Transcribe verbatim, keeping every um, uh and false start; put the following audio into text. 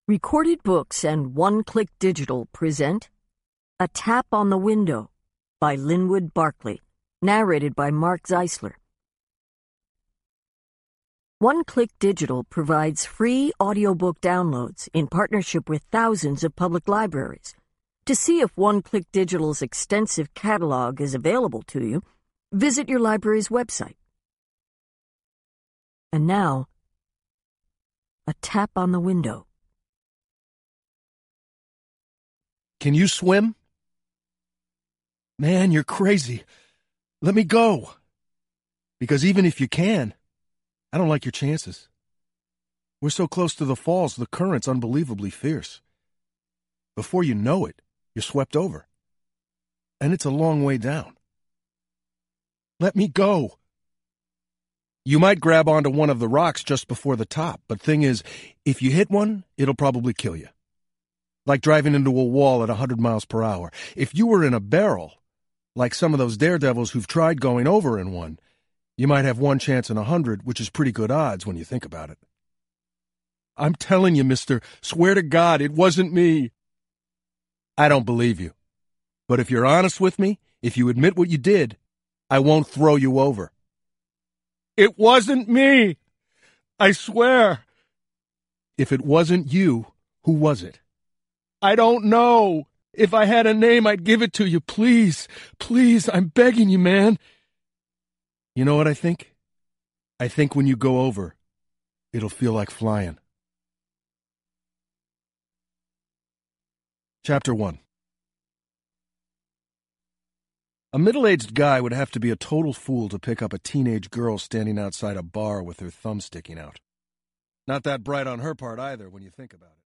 Recorded Books and One Click Digital present A Tap on the Window by Linwood Barclay, narrated by Mark Zeisler. One Click Digital provides free audiobook downloads in partnership with thousands of public libraries. To see if One Click Digital's extensive catalog is available to you, visit your library's website. And now, A Tap on the Window. Can you swim? Man, you're crazy. Let me go. Because even if you can, I don't like your chances. We're so close to the falls, the current's unbelievably fierce. Before you know it, you're swept over. And it's a long way down. Let me go. You might grab onto one of the rocks just before the top, but thing is, if you hit one, it'll probably kill you. Like driving into a wall at a hundred miles per hour. If you were in a barrel, like some of those daredevils who've tried going over in one, you might have one chance in a hundred, which is pretty good odds when you think about it. I'm telling you, mister, swear to God, it wasn't me. I don't believe you. But if you're honest with me, if you admit what you did, I won't throw you over. It wasn't me. I swear. If it wasn't you, who was it? I don't know. If I had a name, I'd give it to you. Please, please, I'm begging you, man. You know what I think? I think when you go over, it'll feel like flying. Chapter one. A middle-aged guy would have to be a total fool to pick up a teenage girl standing outside a bar with her thumb sticking out. Not that bright on her part either, when you think about it.